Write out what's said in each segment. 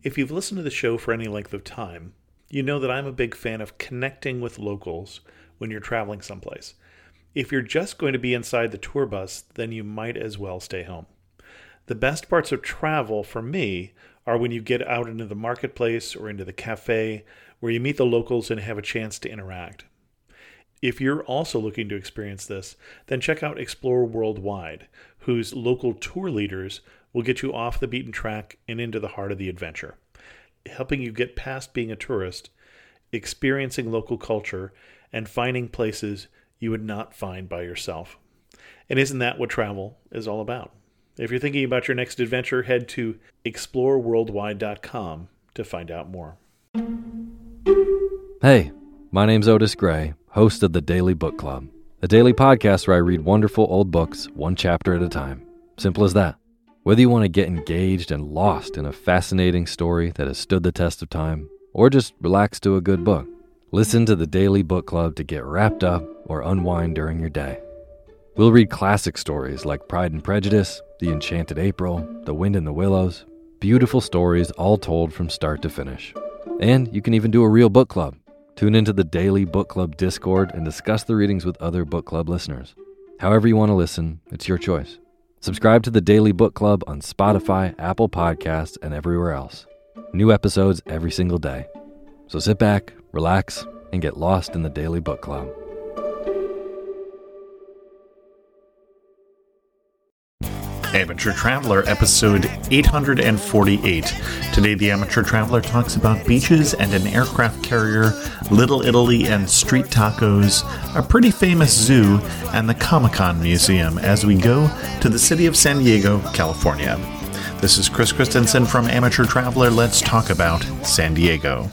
If you've listened to the show for any length of time, you know that I'm a big fan of connecting with locals when you're traveling someplace. If you're just going to be inside the tour bus, then you might as well stay home. The best parts of travel for me are when you get out into the marketplace or into the cafe where you meet the locals and have a chance to interact. If you're also looking to experience this, then check out Explore Worldwide, whose local tour leaders will get you off the beaten track and into the heart of the adventure, helping you get past being a tourist, experiencing local culture, and finding places you would not find by yourself. And isn't that what travel is all about? If you're thinking about your next adventure, head to exploreworldwide.com to find out more. Hey, my name's Otis Gray, host of the Daily Book Club, a daily podcast where I read wonderful old books one chapter at a time. Simple as that. Whether you want to get engaged and lost in a fascinating story that has stood the test of time, or just relax to a good book, listen to the Daily Book Club to get wrapped up or unwind during your day. We'll read classic stories like Pride and Prejudice, The Enchanted April, The Wind in the Willows, beautiful stories all told from start to finish. And you can even do a real book club. Tune into the Daily Book Club Discord and discuss the readings with other book club listeners. However you want to listen, it's your choice. Subscribe to the Daily Book Club on Spotify, Apple Podcasts, and everywhere else. New episodes every single day. So sit back, relax, and get lost in the Daily Book Club. Amateur Traveler, episode 848. Today, the Amateur Traveler talks about beaches and an aircraft carrier, Little Italy and street tacos, a pretty famous zoo, and the Comic-Con Museum as we go to the city of San Diego, California. This is Chris Christensen from Amateur Traveler. Let's talk about San Diego.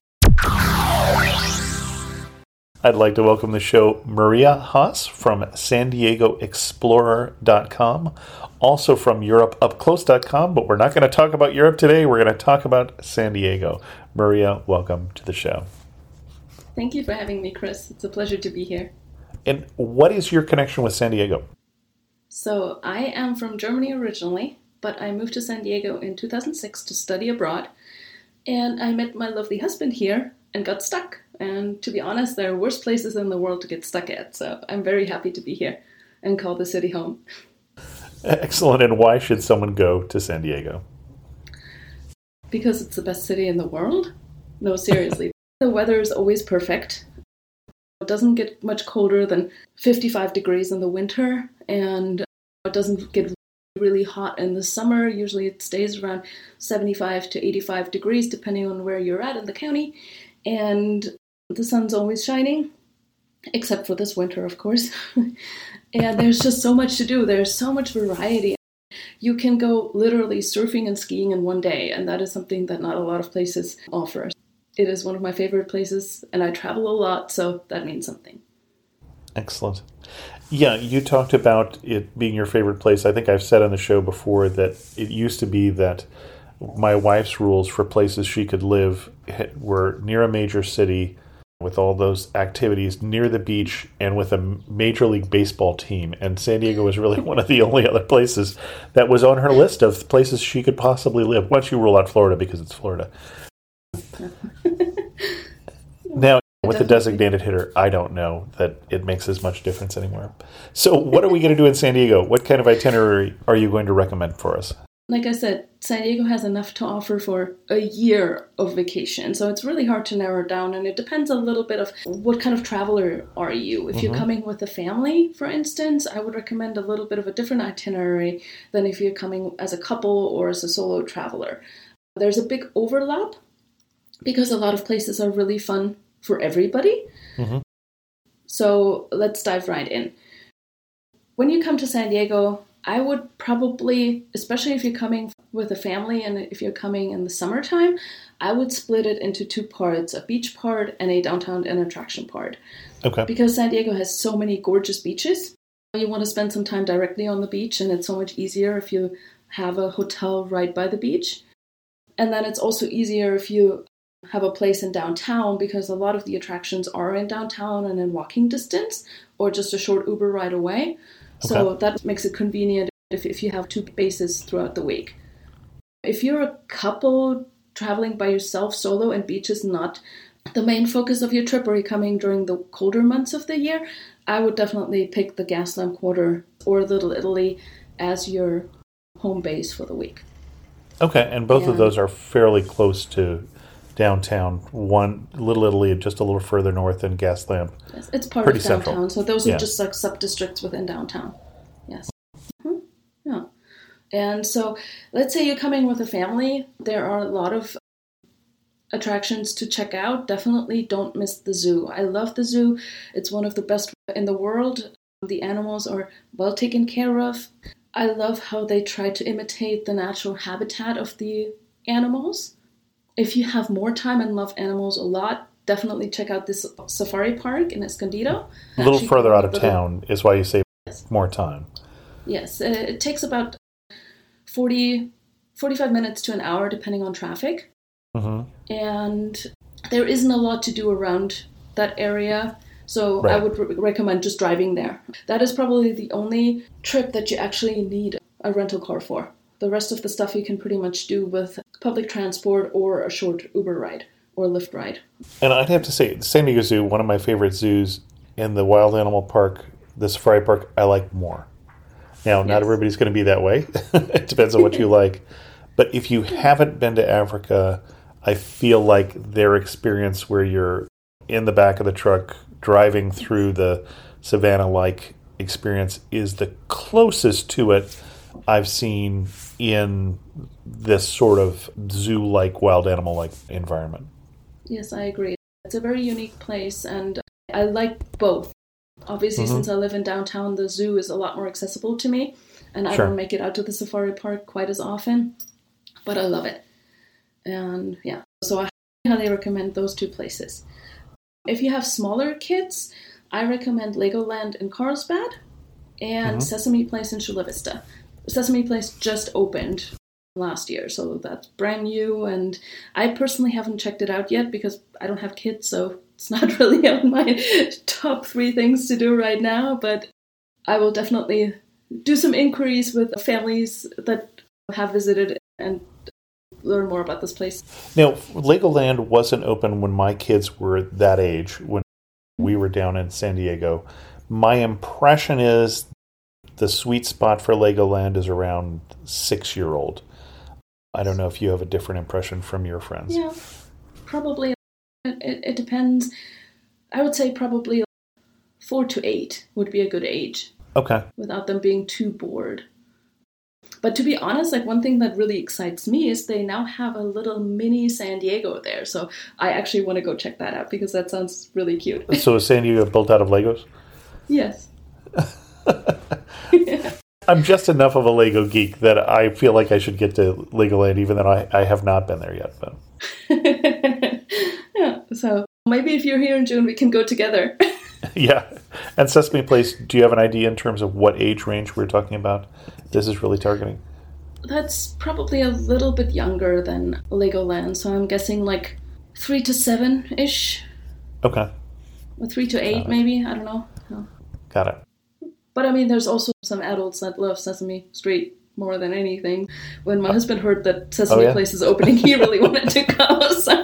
I'd like to welcome the show Maria Haas from SanDiegoExplorer.com, also from EuropeUpClose.com, but we're not going to talk about Europe today. We're going to talk about San Diego. Maria, welcome to the show. Thank you for having me, Chris. It's a pleasure to be here. And what is your connection with San Diego? So I am from Germany originally, but I moved to San Diego in 2006 to study abroad. And I met my lovely husband here and got stuck. And to be honest, there are worse places in the world to get stuck at. So I'm very happy to be here and call the city home. Excellent. And why should someone go to San Diego? Because it's the best city in the world? No, seriously. The weather is always perfect. It doesn't get much colder than 55 degrees in the winter. And it doesn't get really hot in the summer. Usually it stays around 75 to 85 degrees, depending on where you're at in the county. And the sun's always shining, except for this winter, of course. And there's just so much to do. There's so much variety. You can go literally surfing and skiing in one day, and that is something that not a lot of places offer. It is one of my favorite places, and I travel a lot, so that means something. Excellent. Yeah, you talked about it being your favorite place. I think I've said on the show before that it used to be that my wife's rules for places she could live were near a major city with all those activities, near the beach, and with a Major League Baseball team. And San Diego was really one of the only other places that was on her list of places she could possibly live, once you rule out Florida because it's Florida. Now, with the designated hitter, I don't know that it makes as much difference anymore. So what are we going to do in San Diego? What kind of itinerary are you going to recommend for us? Like I said, San Diego has enough to offer for a year of vacation. So it's really hard to narrow down. And it depends a little bit of what kind of traveler are you. If you're coming with a family, for instance, I would recommend a little bit of a different itinerary than if you're coming as a couple or as a solo traveler. There's a big overlap because a lot of places are really fun for everybody. So let's dive right in. When you come to San Diego, I would probably, especially if you're coming with a family and if you're coming in the summertime, I would split it into two parts, a beach part and a downtown and attraction part. Okay. Because San Diego has so many gorgeous beaches. You want to spend some time directly on the beach, and it's so much easier if you have a hotel right by the beach. And then it's also easier if you have a place in downtown, because a lot of the attractions are in downtown and in walking distance or just a short Uber ride away. So that makes it convenient if you have two bases throughout the week. If you're a couple traveling by yourself solo and beach is not the main focus of your trip, or you're coming during the colder months of the year, I would definitely pick the Gaslamp Quarter or Little Italy as your home base for the week. Okay, and both of those are fairly close to downtown. One, Little Italy, just a little further north than Gaslamp. Yes, it's part Pretty of downtown, central. so those are just like sub-districts within downtown. Yes. Yeah. And so let's say you're coming with a family. There are a lot of attractions to check out. Definitely don't miss the zoo. I love the zoo. It's one of the best in the world. The animals are well taken care of. I love how they try to imitate the natural habitat of the animals. If you have more time and love animals a lot, definitely check out this safari park in Escondido. A little further out of town is why you say more time. Yes, it takes about 45 minutes to an hour depending on traffic. Mm-hmm. And there isn't a lot to do around that area, so I would recommend just driving there. That is probably the only trip that you actually need a rental car for. The rest of the stuff you can pretty much do with public transport or a short Uber ride or Lyft ride. And I'd have to say, San Diego Zoo, one of my favorite zoos, in the wild animal park, the safari park, I like more. Now, not everybody's going to be that way. It depends on what you like. But if you haven't been to Africa, I feel like their experience where you're in the back of the truck driving through the savannah-like experience is the closest to it I've seen in this sort of zoo-like, wild animal-like environment. Yes, I agree. It's a very unique place, and I like both. Obviously, since I live in downtown, the zoo is a lot more accessible to me, and I don't make it out to the safari park quite as often, but I love it. And yeah, so I highly recommend those two places. If you have smaller kids, I recommend Legoland in Carlsbad and Sesame Place in Chula Vista. Sesame Place just opened last year, so that's brand new, and I personally haven't checked it out yet because I don't have kids, so it's not really on my top 3 things to do right now, but I will definitely do some inquiries with families that have visited and learn more about this place. Now, Legoland wasn't open when my kids were that age, when we were down in San Diego. My impression is the sweet spot for Legoland is around 6-year-old. I don't know if you have a different impression from your friends. Yeah, probably. It depends. I would say probably 4 to 8 would be a good age. Okay. Without them being too bored. But to be honest, like one thing that really excites me is they now have a little mini San Diego there. So I actually want to go check that out because that sounds really cute. So is San Diego built out of Legos? Yes. I'm just enough of a Lego geek that I feel like I should get to Legoland, even though I have not been there yet. But. Yeah, so maybe if you're here in June, we can go together. Yeah. And Sesame Place, do you have an idea in terms of what age range we're talking about this is really targeting? That's probably a little bit younger than Legoland, so I'm guessing like 3 to 7-ish. Okay. Or 3 to 8 maybe, I don't know. Oh. Got it. But I mean, there's also some adults that love Sesame Street more than anything. When my husband heard that Sesame Place is opening, he really wanted to go. So.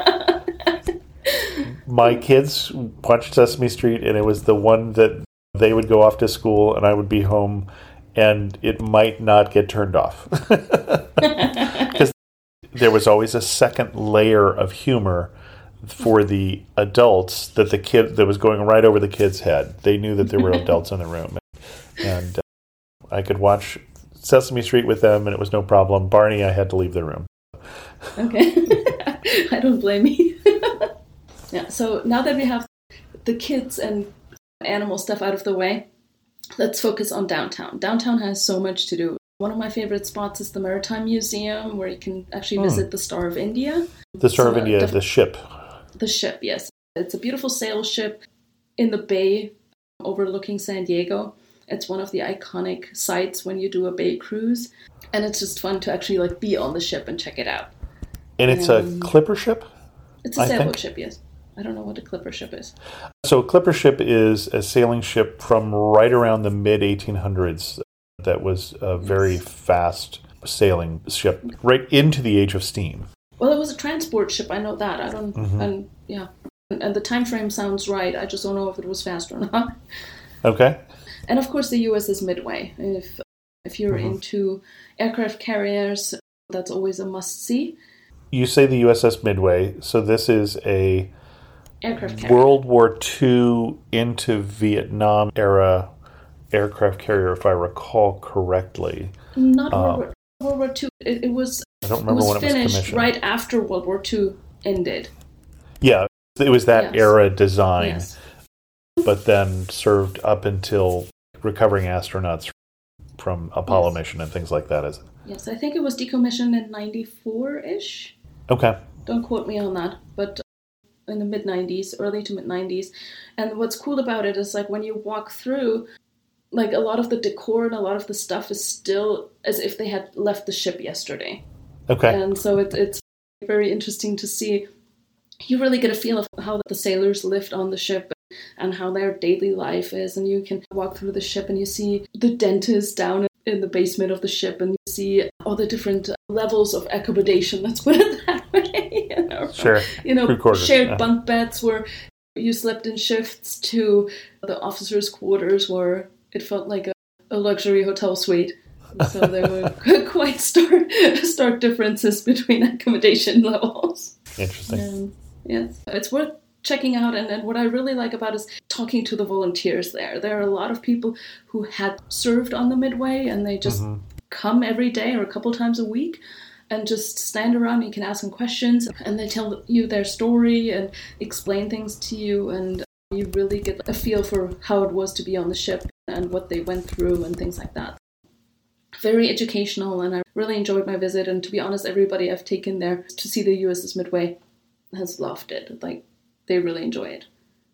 My kids watched Sesame Street, and it was the one that they would go off to school, and I would be home, and it might not get turned off. Because there was always a second layer of humor for the adults that was going right over the kids' head. They knew that there were adults in the room. And I could watch Sesame Street with them, and it was no problem. Barney, I had to leave the room. Okay. I don't blame you. Yeah, so now that we have the kids and animal stuff out of the way, let's focus on downtown. Downtown has so much to do. One of my favorite spots is the Maritime Museum, where you can actually visit the Star of India. The Star of India, the ship. The ship, yes. It's a beautiful sail ship in the bay overlooking San Diego. It's one of the iconic sites when you do a bay cruise. And it's just fun to actually like be on the ship and check it out. And it's a clipper ship? It's a sailboat ship, yes. I don't know what a clipper ship is. So a clipper ship is a sailing ship from right around the mid-1800s that was a very fast sailing ship, right into the age of steam. Well, it was a transport ship. I know that. I don't. And yeah, and the time frame sounds right. I just don't know if it was fast or not. Okay. And of course, the USS Midway. If you're into aircraft carriers, that's always a must see. You say the USS Midway, so this is a Aircraft carrier. World War II into Vietnam era aircraft carrier, if I recall correctly. Not World War II. It was. I don't remember when it was finished commissioned. right after World War II ended. Yeah, it was that era design, Yes. but then served up until recovering astronauts from Apollo mission and things like that, is it? Yes, I think it was decommissioned in 94-ish. Okay. Don't quote me on that, but in the mid-90s, early to mid-90s. And what's cool about it is, like, when you walk through, like, a lot of the decor and a lot of the stuff is still as if they had left the ship yesterday. Okay. And so it's very interesting to see. You really get a feel of how the sailors lived on the ship and how their daily life is. And you can walk through the ship and you see the dentist down in the basement of the ship, and you see all the different levels of accommodation, let's put it that way. Sure. Shared bunk beds where you slept in shifts to the officers' quarters where it felt like a luxury hotel suite. So there were quite stark differences between accommodation levels. Interesting. Yes, it's worth checking out. And what I really like about is talking to the volunteers there. There are a lot of people who had served on the Midway, and they just come every day or a couple times a week and just stand around. You can ask them questions, and they tell you their story and explain things to you, and you really get a feel for how it was to be on the ship and what they went through and things like that. Very educational, and I really enjoyed my visit. And to be honest, everybody I've taken there to see the USS Midway has loved it. Like, they really enjoy it.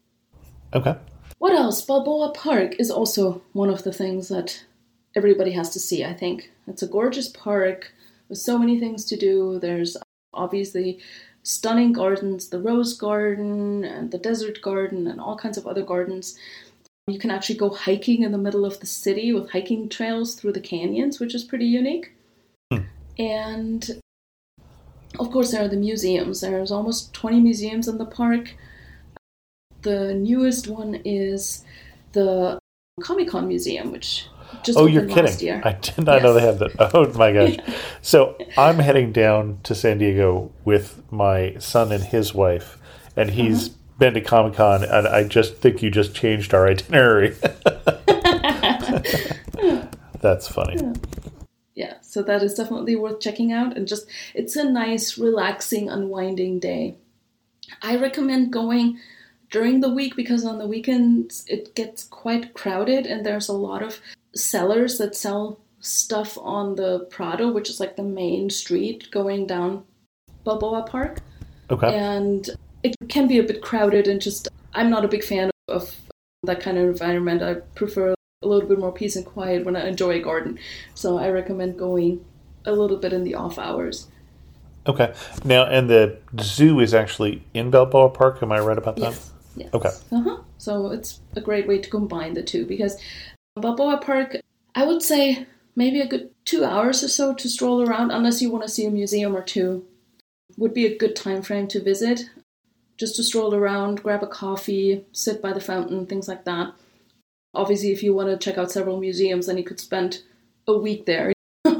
Okay. What else? Balboa Park is also one of the things that everybody has to see, I think. It's a gorgeous park with so many things to do. There's obviously stunning gardens, the Rose Garden and the Desert Garden and all kinds of other gardens. You can actually go hiking in the middle of the city with hiking trails through the canyons, which is pretty unique. And of course, there are the museums. There's almost 20 museums in the park. The newest one is the Comic-Con Museum, which just opened last year. I did not know they had that. Oh my gosh. So I'm heading down to San Diego with my son and his wife, and he's been to Comic-Con, and I just think you just changed our itinerary. That's funny. Yeah, so that is definitely worth checking out, and just, it's a nice, relaxing, unwinding day. I recommend going during the week because on the weekends it gets quite crowded, and there's a lot of sellers that sell stuff on the Prado, which is like the main street going down Balboa Park. Okay. And it can be a bit crowded, and just, I'm not a big fan of that kind of environment. I prefer a little bit more peace and quiet when I enjoy a garden. So I recommend going a little bit in the off hours. Okay. Now, and the zoo is actually in Balboa Park. Am I right about that? Yes. Okay. So it's a great way to combine the two, because Balboa Park, I would say maybe a good 2 hours or so to stroll around, unless you want to see a museum or two, would be a good time frame to visit. Just to stroll around, grab a coffee, sit by the fountain, things like that. Obviously, if you want to check out several museums, then you could spend a week there.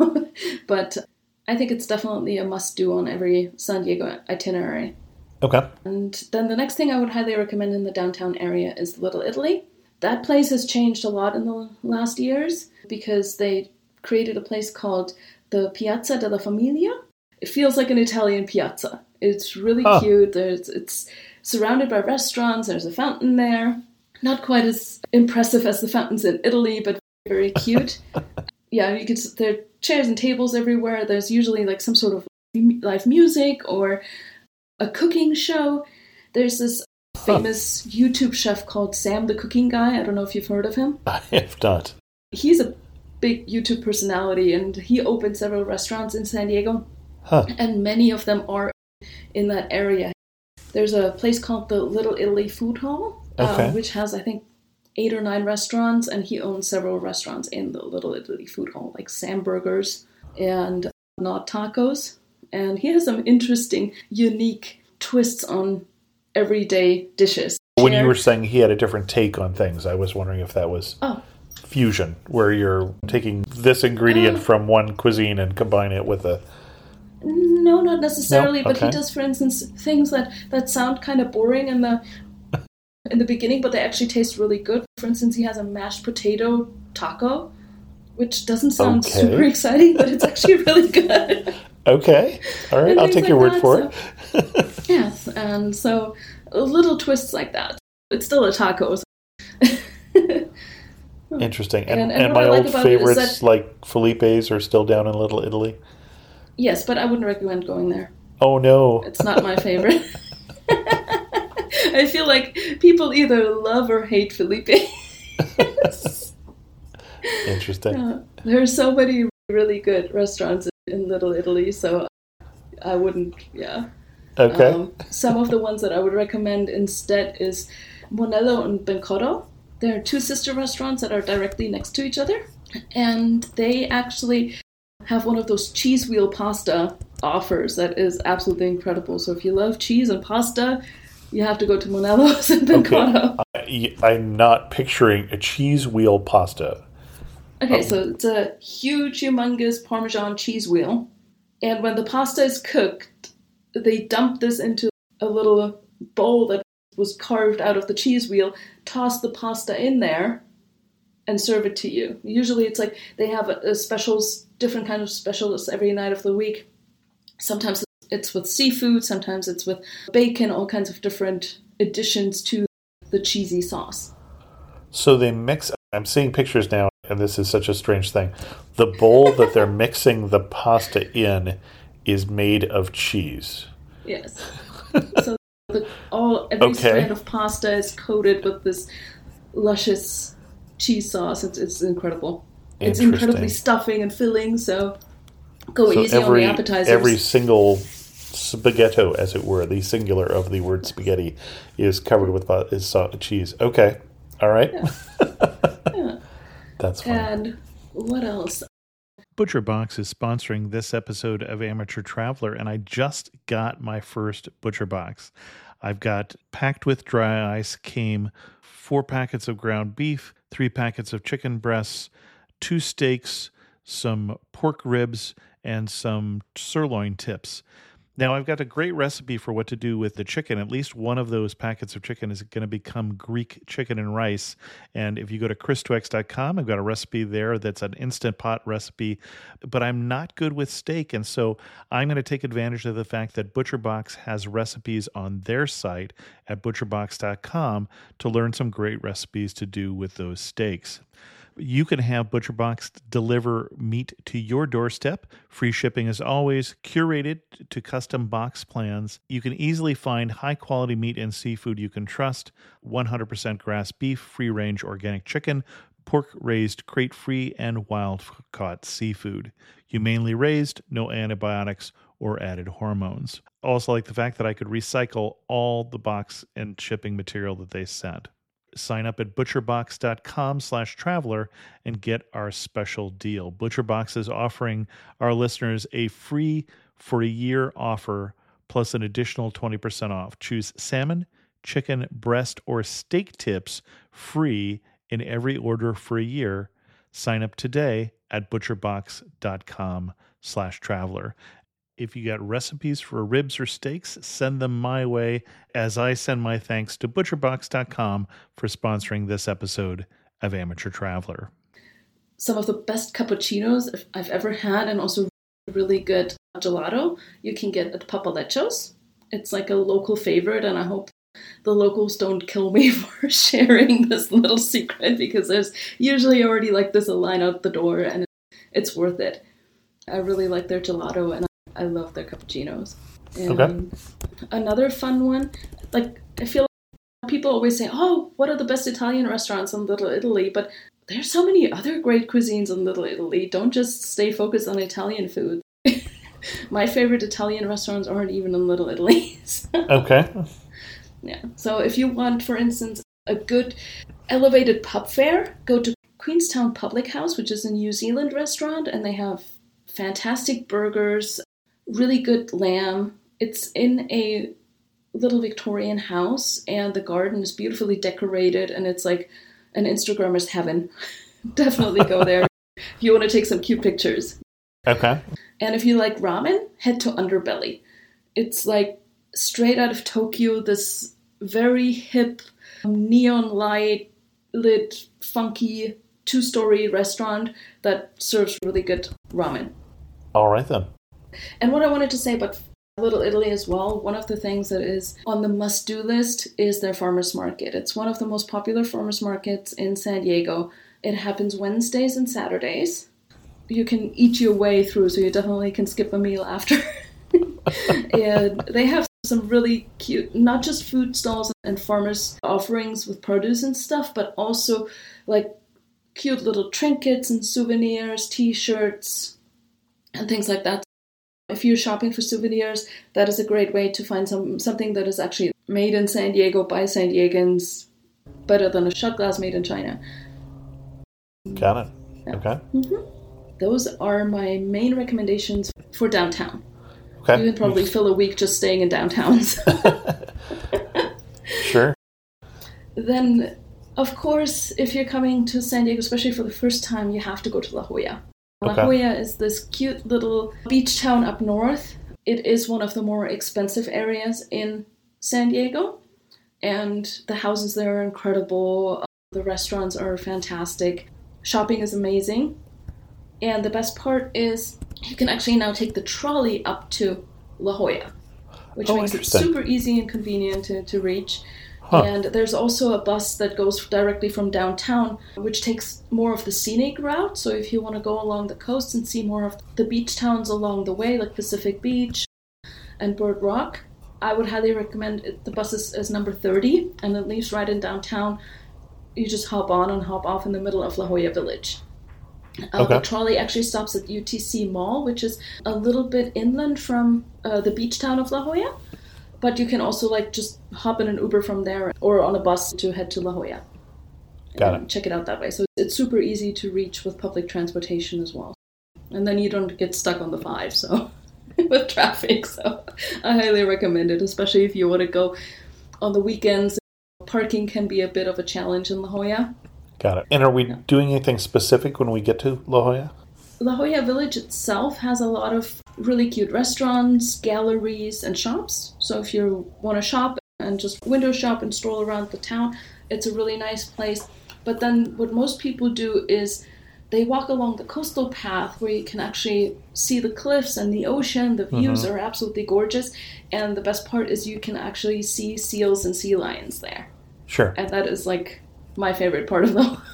But I think it's definitely a must-do on every San Diego itinerary. Okay. And then the next thing I would highly recommend in the downtown area is Little Italy. That place has changed a lot in the last years because they created a place called the Piazza della Famiglia. It feels like an Italian piazza. It's really cute. It's surrounded by restaurants. There's a fountain there. Not quite as impressive as the fountains in Italy, but very cute. Yeah, there are chairs and tables everywhere. There's usually like some sort of live music or a cooking show. There's this famous YouTube chef called Sam the Cooking Guy. I don't know if you've heard of him. I have not. He's a big YouTube personality, and he opened several restaurants in San Diego. And many of them are in that area. There's a place called the Little Italy Food Hall, which has, I think, 8 or 9 restaurants, and he owns several restaurants in the Little Italy Food Hall, like Sam Burgers and Not Tacos. And he has some interesting, unique twists on everyday dishes. When you were saying he had a different take on things, I was wondering if that was fusion, where you're taking this ingredient from one cuisine and combine it with a... No, not necessarily, No? but Okay. he does, for instance, things that sound kind of boring in the beginning, but they actually taste really good. For instance, he has a mashed potato taco, which doesn't sound Okay. super exciting, but it's actually really good. Okay. All right. And I'll things take your like word for that, it. Yes, and so little twists like that. It's still a taco. So. Interesting. And And what my I like old about it is favorites, that- like Felipe's, are still down in Little Italy. Yes, but I wouldn't recommend going there. Oh, no. It's not my favorite. I feel like people either love or hate Felipe. Interesting. There are so many really good restaurants in Little Italy, so I wouldn't, Okay. Some of the ones that I would recommend instead is Monello and Bencotto. There are two sister restaurants that are directly next to each other, and they actually have one of those cheese wheel pasta offers that is absolutely incredible. So if you love cheese and pasta, you have to go to Monello's and Bencotto. I'm not picturing a cheese wheel pasta. Okay, so it's a huge, humongous Parmesan cheese wheel. And when the pasta is cooked, they dump this into a little bowl that was carved out of the cheese wheel, toss the pasta in there, and serve it to you. Usually it's like they have a specials, different kind of specials every night of the week. Sometimes it's with seafood, sometimes it's with bacon, all kinds of different additions to the cheesy sauce. So they mix... I'm seeing pictures now, and this is such a strange thing. The bowl that they're mixing the pasta in is made of cheese. Yes. So every strand of pasta is coated with this luscious cheese sauce. It's incredible. It's incredibly stuffing and filling, so go easy on the appetizers. Every single spaghetto, as it were, the singular of the word spaghetti, is covered with cheese. Okay. All right. Yeah. That's fine. And what else? ButcherBox is sponsoring this episode of Amateur Traveler, and I just got my first ButcherBox. I've got, packed with dry ice, came 4 packets of ground beef, 3 packets of chicken breasts, 2 steaks, some pork ribs, and some sirloin tips. Now, I've got a great recipe for what to do with the chicken. At least one of those packets of chicken is going to become Greek chicken and rice. And if you go to christwex.com, I've got a recipe there that's an Instant Pot recipe. But I'm not good with steak, and so I'm going to take advantage of the fact that ButcherBox has recipes on their site at butcherbox.com to learn some great recipes to do with those steaks. You can have ButcherBox deliver meat to your doorstep. Free shipping as always, curated to custom box plans. You can easily find high-quality meat and seafood you can trust. 100% grass beef, free-range organic chicken, pork-raised crate-free, and wild-caught seafood. Humanely raised, no antibiotics or added hormones. Also like the fact that I could recycle all the box and shipping material that they sent. Sign up at butcherbox.com/traveler and get our special deal. ButcherBox is offering our listeners a free for a year offer plus an additional 20% off. Choose salmon, chicken, breast, or steak tips free in every order for a year. Sign up today at butcherbox.com/traveler. If you got recipes for ribs or steaks, send them my way as I send my thanks to butcherbox.com for sponsoring this episode of Amateur Traveler. Some of the best cappuccinos I've ever had, and also really good gelato, you can get at Papalechos. It's like a local favorite, and I hope the locals don't kill me for sharing this little secret, because there's usually already like this a line out the door, and it's worth it. I really like their gelato, and I love their cappuccinos. And another fun one, like I feel like people always say, oh, what are the best Italian restaurants in Little Italy? But there's so many other great cuisines in Little Italy. Don't just stay focused on Italian food. My favorite Italian restaurants aren't even in Little Italy. Okay. Yeah. So if you want, for instance, a good elevated pub fare, go to Queenstown Public House, which is a New Zealand restaurant, and they have fantastic burgers, really good lamb. It's in a little Victorian house, and the garden is beautifully decorated, and it's like an Instagrammer's heaven. Definitely go there if you want to take some cute pictures. Okay. And if you like ramen, head to Underbelly. It's like straight out of Tokyo, this very hip, neon light lit, funky 2-story restaurant that serves really good ramen. All right then. And what I wanted to say about Little Italy as well, one of the things that is on the must-do list is their farmers market. It's one of the most popular farmers markets in San Diego. It happens Wednesdays and Saturdays. You can eat your way through, so you definitely can skip a meal after. And they have some really cute, not just food stalls and farmers offerings with produce and stuff, but also like cute little trinkets and souvenirs, t-shirts, and things like that. If you're shopping for souvenirs, that is a great way to find something that is actually made in San Diego by San Diegans, better than a shot glass made in China. Got it. Yeah. Okay. Mm-hmm. Those are my main recommendations for downtown. Okay. You can probably fill a week just staying in downtowns. Sure. Then, of course, if you're coming to San Diego, especially for the first time, you have to go to La Jolla. La Jolla is this cute little beach town up north. It is one of the more expensive areas in San Diego, and the houses there are incredible. The restaurants are fantastic. Shopping is amazing. And the best part is you can actually now take the trolley up to La Jolla, which makes it super easy and convenient to reach. Huh. And there's also a bus that goes directly from downtown, which takes more of the scenic route. So if you want to go along the coast and see more of the beach towns along the way, like Pacific Beach and Bird Rock, I would highly recommend it. The bus is number 30, and it leaves right in downtown. You just hop on and hop off in the middle of La Jolla Village. The trolley actually stops at UTC Mall, which is a little bit inland from the beach town of La Jolla. But you can also just hop in an Uber from there or on a bus to head to La Jolla. Got it. Check it out that way. So it's super easy to reach with public transportation as well. And then you don't get stuck on the 5, so with traffic. So I highly recommend it, especially if you want to go on the weekends. Parking can be a bit of a challenge in La Jolla. Got it. And are we doing anything specific when we get to La Jolla? La Jolla Village itself has a lot of really cute restaurants, galleries, and shops. So if you want to shop and just window shop and stroll around the town, it's a really nice place. But then what most people do is they walk along the coastal path where you can actually see the cliffs and the ocean. The views are absolutely gorgeous. And the best part is you can actually see seals and sea lions there. Sure. And that is my favorite part of the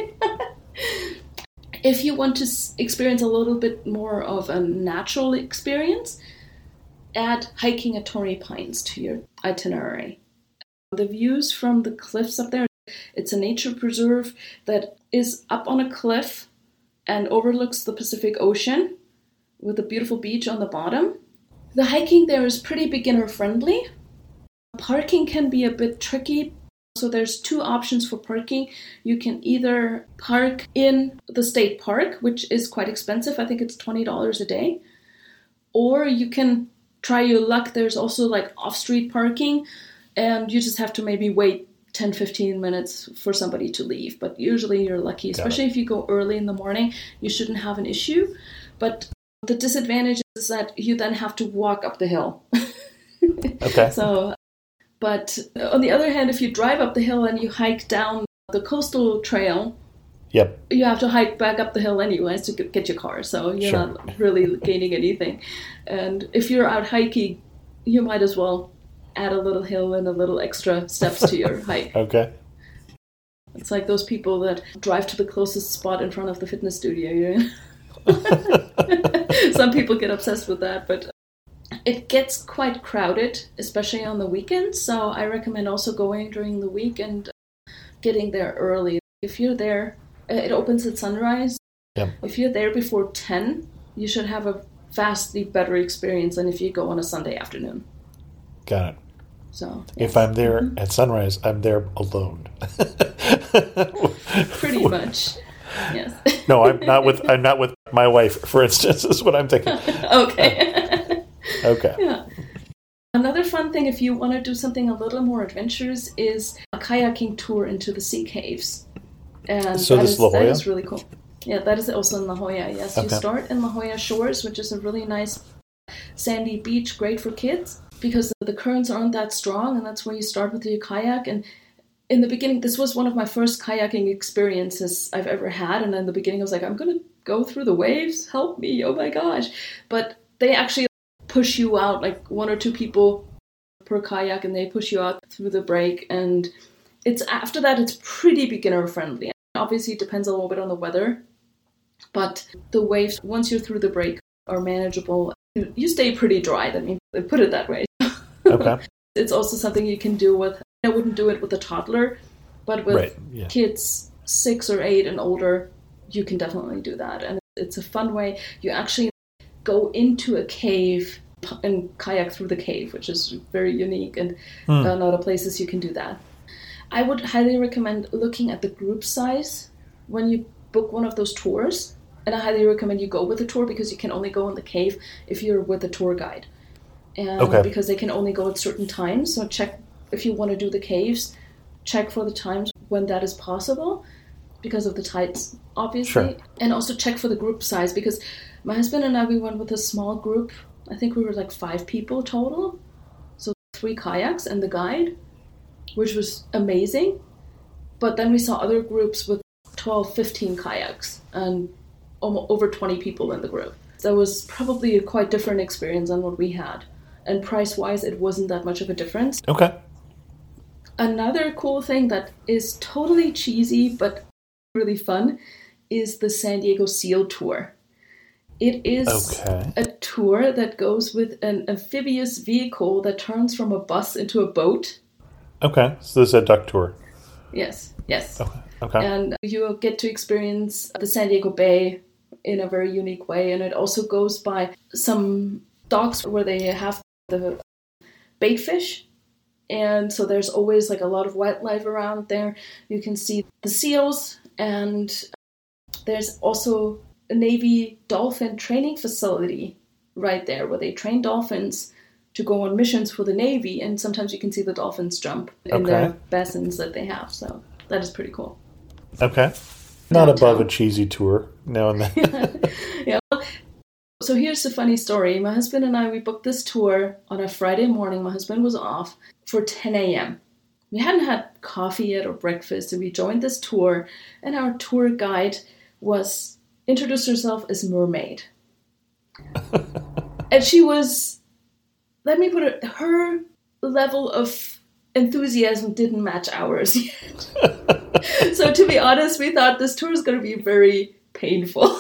If you want to experience a little bit more of a natural experience, add hiking at Torrey Pines to your itinerary. The views from the cliffs up there, it's a nature preserve that is up on a cliff and overlooks the Pacific Ocean with a beautiful beach on the bottom. The hiking there is pretty beginner friendly. Parking can be a bit tricky. So there's 2 options for parking. You can either park in the state park, which is quite expensive. I think it's $20 a day. Or you can try your luck. There's also off-street parking, and you just have to maybe wait 10-15 minutes for somebody to leave. But usually you're lucky, especially if you go early in the morning. You shouldn't have an issue. But the disadvantage is that you then have to walk up the hill. Okay. But on the other hand, if you drive up the hill and you hike down the coastal trail, you have to hike back up the hill anyways to get your car. So you're not really gaining anything. And if you're out hiking, you might as well add a little hill and a little extra steps to your hike. Okay. It's like those people that drive to the closest spot in front of the fitness studio. Some people get obsessed with that, but it gets quite crowded, especially on the weekends, so I recommend also going during the week and getting there early. If you're there, it opens at sunrise. Yep. If you're there before 10, you should have a vastly better experience than if you go on a Sunday afternoon. Got it. So if I'm there at sunrise, I'm there alone. Pretty much, yes. No, I'm not with my wife, for instance, is what I'm thinking. Okay. Okay. Yeah. Another fun thing, if you want to do something a little more adventurous, is a kayaking tour into the sea caves. And So this is La Jolla? that is really cool. Yeah, that is also in La Jolla, yes. Okay. You start in La Jolla Shores, which is a really nice sandy beach, great for kids, because the currents aren't that strong, and that's where you start with your kayak. And in the beginning, this was one of my first kayaking experiences I've ever had, and in the beginning I was like, I'm going to go through the waves, help me, oh my gosh. But they actually push you out, like 1 or 2 people per kayak, and they push you out through the break. And it's after that, it's pretty beginner friendly. Obviously, it depends a little bit on the weather, but the waves, once you're through the break, are manageable. You stay pretty dry, I mean, put it that way. Okay. It's also something you can do with, I wouldn't do it with a toddler, but with kids 6 or 8 and older, you can definitely do that. And it's a fun way. You actually go into a cave and kayak through the cave, which is very unique, and not a lot of places you can do that. I would highly recommend looking at the group size when you book one of those tours, and I highly recommend you go with a tour, because you can only go in the cave if you're with a tour guide, and because they can only go at certain times. So check, if you want to do the caves, check for the times when that is possible, because of the tides, obviously. Sure. And also check for the group size, because my husband and I, we went with a small group. I think we were like 5 people total. So 3 kayaks and the guide, which was amazing. But then we saw other groups with 12, 15 kayaks and over 20 people in the group. That was probably a quite different experience than what we had. And price-wise, it wasn't that much of a difference. Okay. Another cool thing that is totally cheesy but really fun is the San Diego Seal Tour. It is a tour that goes with an amphibious vehicle that turns from a bus into a boat. Okay, so this is a duck tour. Yes. Okay. And you get to experience the San Diego Bay in a very unique way. And it also goes by some docks where they have the bait fish. And so there's always like a lot of wildlife around there. You can see the seals, and there's also a Navy dolphin training facility right there where they train dolphins to go on missions for the Navy, and sometimes you can see the dolphins jump in their basins that they have. So that is pretty cool. Okay. Not above a cheesy tour now and then. Yeah. So here's a funny story. My husband and I, we booked this tour on a Friday morning. My husband was off for 10 a.m. We hadn't had coffee yet or breakfast, so we joined this tour, and our tour guide introduced herself as Mermaid. And she was, let me put it, her level of enthusiasm didn't match ours yet. So to be honest, we thought this tour is going to be very painful.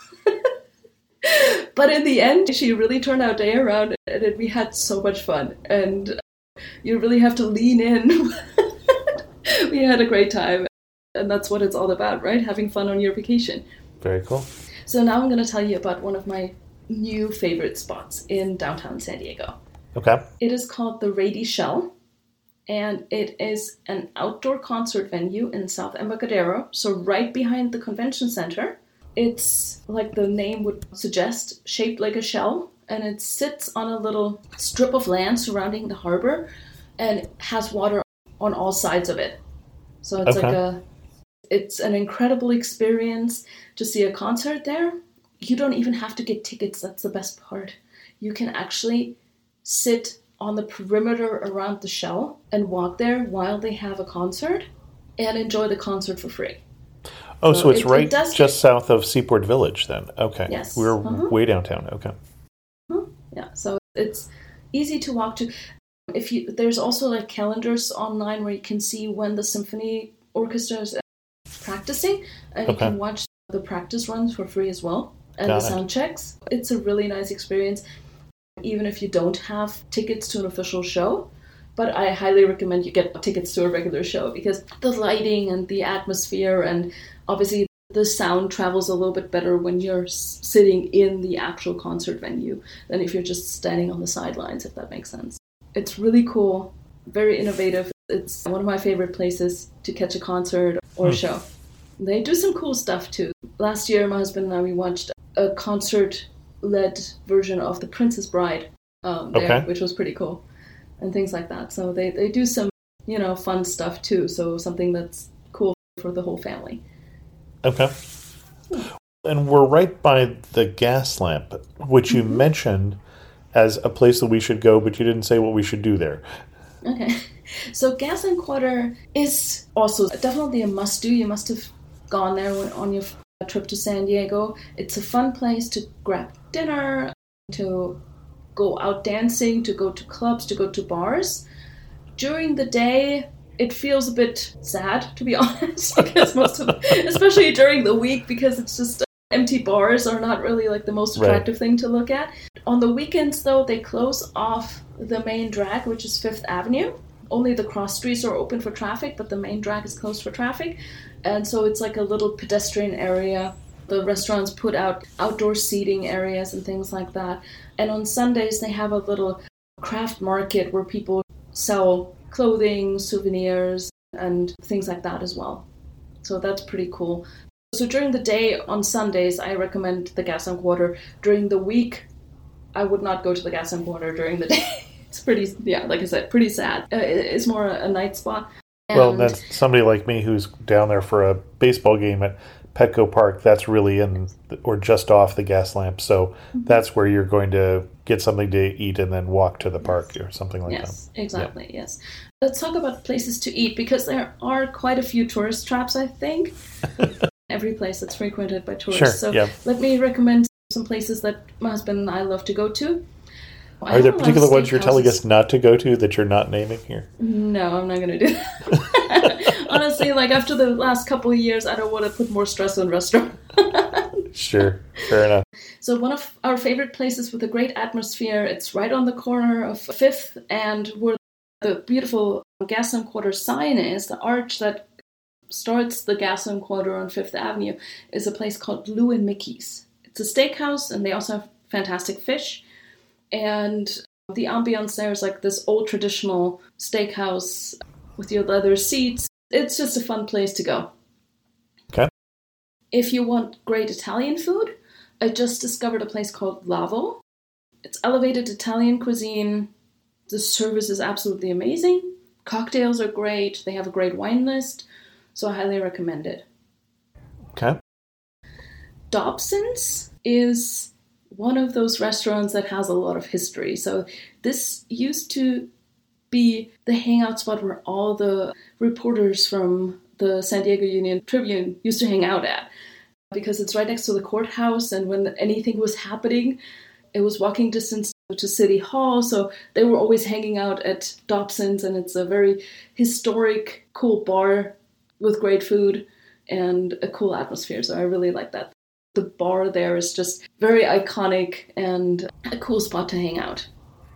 But in the end, she really turned our day around, and we had so much fun. And you really have to lean in. We had a great time. And that's what it's all about, right? Having fun on your vacation. Very cool. So now I'm going to tell you about one of my new favorite spots in downtown San Diego. Okay. It is called the Rady Shell, and it is an outdoor concert venue in South Embarcadero, so right behind the convention center. It's, like the name would suggest, shaped like a shell, and it sits on a little strip of land surrounding the harbor, and has water on all sides of it. So it's it's an incredible experience to see a concert there. You don't even have to get tickets. That's the best part. You can actually sit on the perimeter around the shell and walk there while they have a concert and enjoy the concert for free. Oh, so it's right just south of Seaport Village then. Okay. Yes. We're way downtown. Okay. Yeah, so it's easy to walk to. There's also like calendars online where you can see when the symphony orchestra is practicing, and you can watch the practice runs for free as well, and the sound checks. It's a really nice experience, even if you don't have tickets to an official show. But I highly recommend you get tickets to a regular show, because the lighting and the atmosphere, and obviously the sound travels a little bit better when you're sitting in the actual concert venue than if you're just standing on the sidelines, if that makes sense. It's really cool, very innovative. It's one of my favorite places to catch a concert or a show. They do some cool stuff too. Last year, my husband and I, we watched a concert-led version of The Princess Bride there, Okay. which was pretty cool, and things like that. So they do some, fun stuff too. So something that's cool for the whole family. Okay. And we're right by the gas lamp, which you mentioned as a place that we should go, but you didn't say what we should do there. Okay. So Gas and Quarter is also definitely a must-do. You must have gone there on your trip to San Diego. It's a fun place to grab dinner, to go out dancing, to go to clubs, to go to bars. During the day, it feels a bit sad, to be honest, because especially during the week, because it's just empty bars are not really like the most attractive thing to look at. On the weekends, though, they close off the main drag, which is Fifth Avenue. Only the cross streets are open for traffic, but the main drag is closed for traffic. And so it's like a little pedestrian area. The restaurants put out outdoor seating areas and things like that. And on Sundays, they have a little craft market where people sell clothing, souvenirs, and things like that as well. So that's pretty cool. So during the day on Sundays, I recommend the Gas and Quarter. During the week, I would not go to the Gas and Quarter during the day. It's pretty, like I said, pretty sad. It's more a night spot. And well, that's somebody like me who's down there for a baseball game at Petco Park. That's really or just off the gas lamp. So that's where you're going to get something to eat and then walk to the park or something like that. Yes, exactly, yes. Let's talk about places to eat, because there are quite a few tourist traps, I think. Every place that's frequented by tourists. Let me recommend some places that my husband and I love to go to. Are there particular ones you're telling us not to go to that you're not naming here? No, I'm not going to do that. Honestly, like after the last couple of years, I don't want to put more stress on restaurants. Sure, fair enough. So one of our favorite places with a great atmosphere, it's right on the corner of 5th and where the beautiful Gas and Quarter sign is, the arch that starts the Gas and Quarter on 5th Avenue, is a place called Lou and Mickey's. It's a steakhouse, and they also have fantastic fish. And the ambiance there is like this old traditional steakhouse with your leather seats. It's just a fun place to go. Okay. If you want great Italian food, I just discovered a place called Lavo. It's elevated Italian cuisine. The service is absolutely amazing. Cocktails are great. They have a great wine list. So I highly recommend it. Okay. Dobson's is one of those restaurants that has a lot of history. So this used to be the hangout spot where all the reporters from the San Diego Union-Tribune used to hang out at, because it's right next to the courthouse, and when anything was happening, it was walking distance to City Hall, so they were always hanging out at Dobson's, and it's a very historic, cool bar with great food and a cool atmosphere, so I really like that. The bar there is just very iconic and a cool spot to hang out.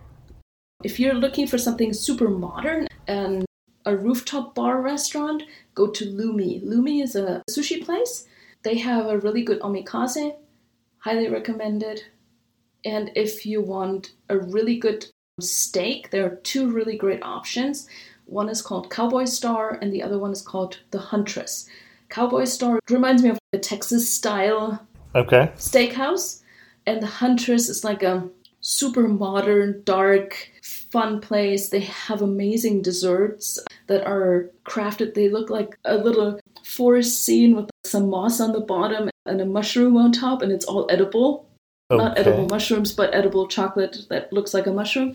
If you're looking for something super modern and a rooftop bar restaurant, go to Lumi. Lumi is a sushi place. They have a really good omakase. Highly recommended. And if you want a really good steak, there are two really great options. One is called Cowboy Star and the other one is called The Huntress. Cowboy Star reminds me of a Texas style steakhouse, and The Huntress is like a super modern, dark, fun place. They have amazing desserts that are crafted. They look like a little forest scene with some moss on the bottom and a mushroom on top, and it's all edible. Okay. Not edible mushrooms, but edible chocolate that looks like a mushroom.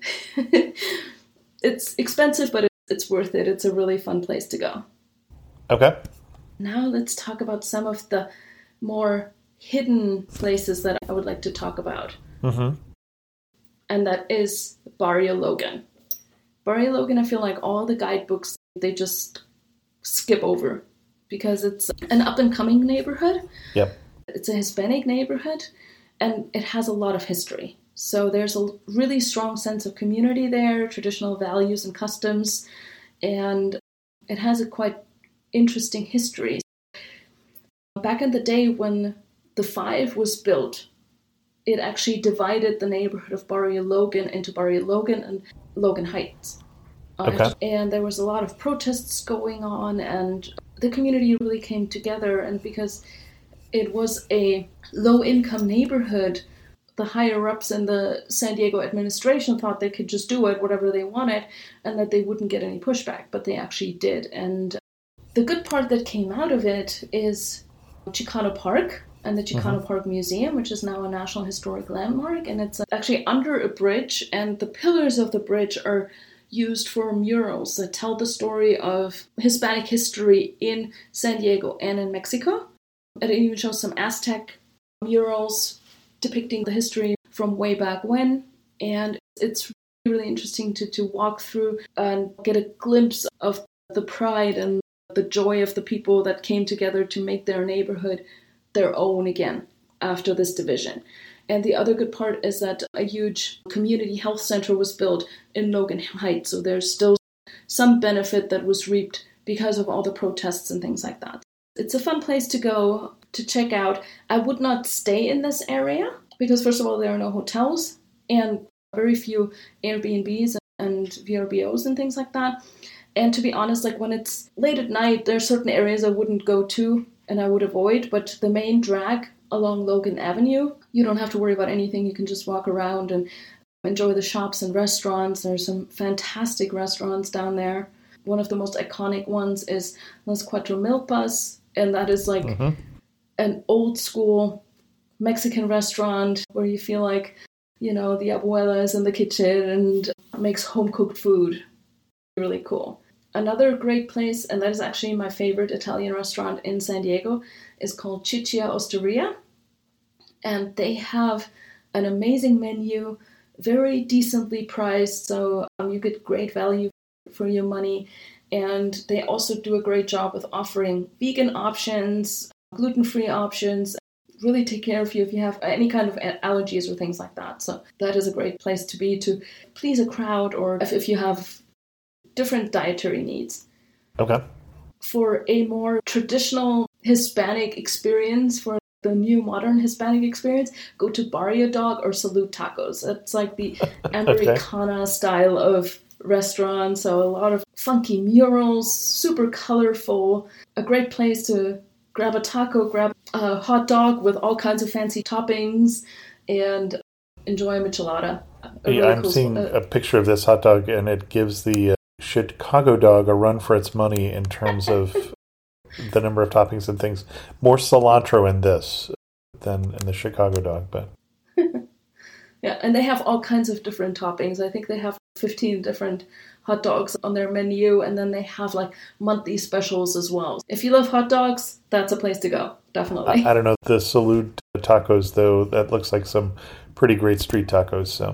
It's expensive, but it's worth it. It's a really fun place to go. Okay. Now let's talk about some of the more hidden places that I would like to talk about. Mm-hmm. And that is Barrio Logan. Barrio Logan, I feel like all the guidebooks, they just skip over because it's an up-and-coming neighborhood. Yep. It's a Hispanic neighborhood, and it has a lot of history. So there's a really strong sense of community there, traditional values and customs, and it has a quite interesting history. Back in the day when the 5 was built, it actually divided the neighborhood of Barrio Logan into Barrio Logan and Logan Heights. Okay. And there was a lot of protests going on, and the community really came together. And because it was a low-income neighborhood, the higher-ups in the San Diego administration thought they could just do it, whatever they wanted, and that they wouldn't get any pushback, but they actually did. And the good part that came out of it is Chicano Park and the Chicano Park Museum, which is now a National Historic Landmark, and it's actually under a bridge, and the pillars of the bridge are used for murals that tell the story of Hispanic history in San Diego and in Mexico. And it even shows some Aztec murals depicting the history from way back when, and it's really interesting to walk through and get a glimpse of the pride and the joy of the people that came together to make their neighborhood their own again after this division. And the other good part is that a huge community health center was built in Logan Heights, so there's still some benefit that was reaped because of all the protests and things like that. It's a fun place to go to check out. I would not stay in this area because, first of all, there are no hotels and very few Airbnbs and VRBOs and things like that. And to be honest, like when it's late at night, there are certain areas I wouldn't go to and I would avoid. But the main drag along Logan Avenue, you don't have to worry about anything. You can just walk around and enjoy the shops and restaurants. There's some fantastic restaurants down there. One of the most iconic ones is Las Cuatro Milpas, and that is like an old school Mexican restaurant where you feel like, you know, the abuela is in the kitchen and makes home-cooked food. Really cool. Another great place, and that is actually my favorite Italian restaurant in San Diego, is called Ciccia Osteria. And they have an amazing menu, very decently priced, so you get great value for your money. And they also do a great job with offering vegan options, gluten-free options, really take care of you if you have any kind of allergies or things like that. So that is a great place to be to please a crowd, or if you have different dietary needs. Okay. For a more traditional Hispanic experience, for the new modern Hispanic experience, go to Barrio Dog or Salute Tacos. It's like the Americana style of restaurant, so a lot of funky murals, super colorful, a great place to grab a taco, grab a hot dog with all kinds of fancy toppings, and enjoy a michelada. I'm seeing a picture of this hot dog, and it gives the Chicago dog a run for its money in terms of the number of toppings and things. More cilantro in this than in the Chicago dog, but... Yeah, and they have all kinds of different toppings. I think they have 15 different hot dogs on their menu, and then they have like monthly specials as well. If you love hot dogs, that's a place to go, definitely. I don't know, the Salute tacos, though, that looks like some pretty great street tacos, so...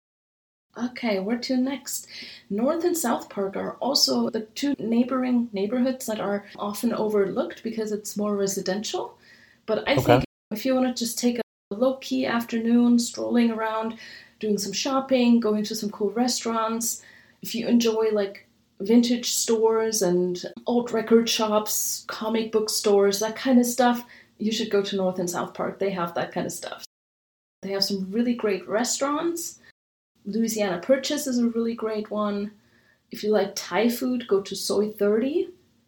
Okay, where to next? North and South Park are also the two neighboring neighborhoods that are often overlooked because it's more residential. But I think if you want to just take a low-key afternoon, strolling around, doing some shopping, going to some cool restaurants, if you enjoy like vintage stores and old record shops, comic book stores, that kind of stuff, you should go to North and South Park. They have that kind of stuff. They have some really great restaurants. Louisiana Purchase is a really great one. If you like Thai food, go to Soy 30.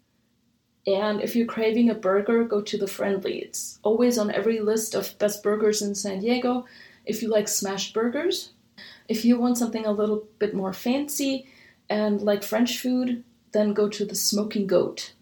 And if you're craving a burger, go to The Friendly. It's always on every list of best burgers in San Diego. If you like smashed burgers. If you want something a little bit more fancy and like French food, then go to The Smoking Goat.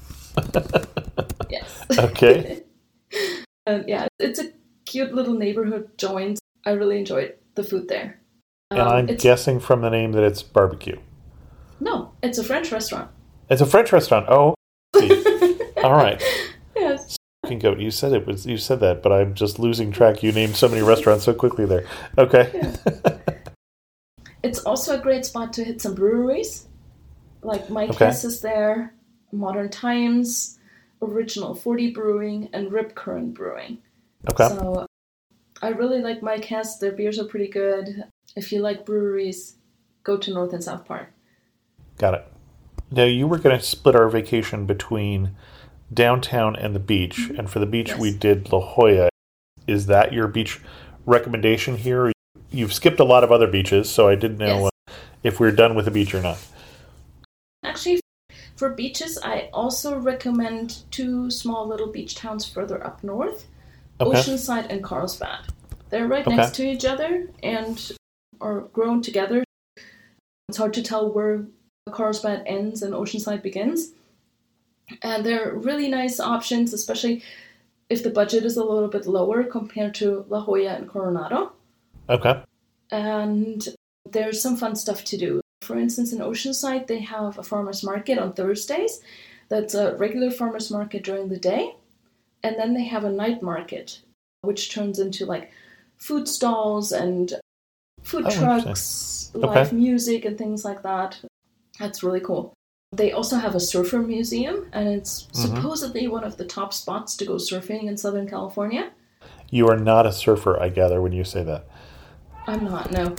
Yes. Okay. And yeah, it's a cute little neighborhood joint. I really enjoyed the food there. And I'm guessing from the name that it's barbecue. No, it's a French restaurant. It's a French restaurant. Oh, all right. Yes. Smoking Goat. You said that, but I'm just losing track. You named so many restaurants so quickly there. Okay. Yeah. It's also a great spot to hit some breweries. Like Mike Hess is there, Modern Times, Original 40 Brewing, and Rip Current Brewing. Okay. So I really like Mike Hess. Their beers are pretty good. If you like breweries, go to North and South Park. Got it. Now, you were going to split our vacation between downtown and the beach. And for the beach, we did La Jolla. Is that your beach recommendation here? You've skipped a lot of other beaches, so I didn't know if we're done with the beach or not. Actually, for beaches, I also recommend two small little beach towns further up north, Oceanside and Carlsbad. They're right next to each other and are grown together. It's hard to tell where Carlsbad ends and Oceanside begins. And they're really nice options, especially if the budget is a little bit lower compared to La Jolla and Coronado. Okay. And there's some fun stuff to do. For instance, in Oceanside, they have a farmer's market on Thursdays. That's a regular farmer's market during the day. And then they have a night market, which turns into like food stalls and food trucks, live music and things like that. That's really cool. They also have a surfer museum, and it's supposedly one of the top spots to go surfing in Southern California. You are not a surfer, I gather, when you say that. I'm not, no.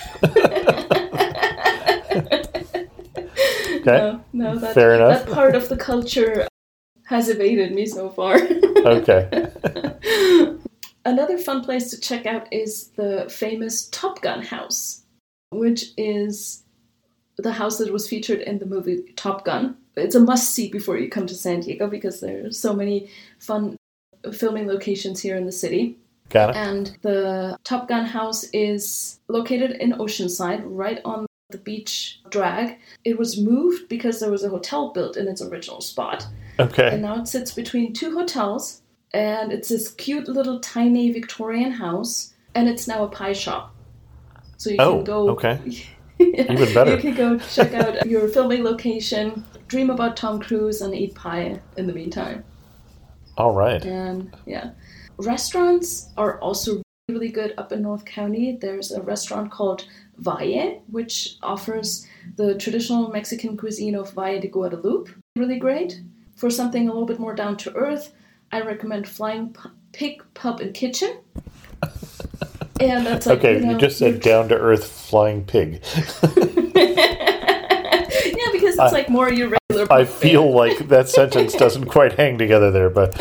Okay. No, fair enough. That part of the culture has evaded me so far. Okay. Another fun place to check out is the famous Top Gun house, which is the house that was featured in the movie Top Gun. It's a must-see before you come to San Diego because there are so many fun filming locations here in the city. Got it. And the Top Gun house is located in Oceanside, right on the beach drag. It was moved because there was a hotel built in its original spot. Okay. And now it sits between two hotels, and it's this cute little tiny Victorian house, and it's now a pie shop. So you can go... okay. Even better. You can go check out your filming location, dream about Tom Cruise, and eat pie in the meantime. All right. And yeah. Restaurants are also really good up in North County. There's a restaurant called Valle, which offers the traditional Mexican cuisine of Valle de Guadalupe. Really great. For something a little bit more down to earth, I recommend Flying Pig Pub and Kitchen. And that's like, okay, you just said down to earth flying pig. Yeah, because it's like more your regular. I feel like that sentence doesn't quite hang together there, but.